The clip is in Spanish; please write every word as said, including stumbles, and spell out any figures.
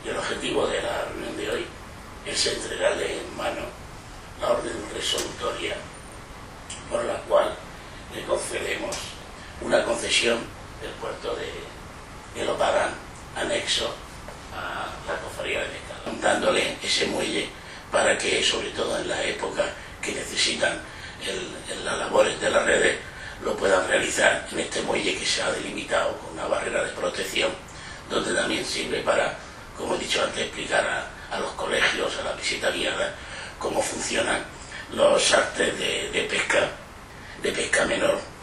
Y el objetivo de la reunión de hoy es entregarle en mano la orden resolutoria por la cual le concedemos una concesión del puerto de, de Loparán, anexo a la cofradía de Pesca, dándole ese muelle para que, sobre todo en la época que necesitan el, el, las labores de las redes, lo puedan realizar en este muelle que se ha delimitado con una barrera de protección, donde también sirve para, como he dicho antes, explicar a, a los colegios, a la visita guiada, cómo funcionan los artes de, de pesca, de pesca menor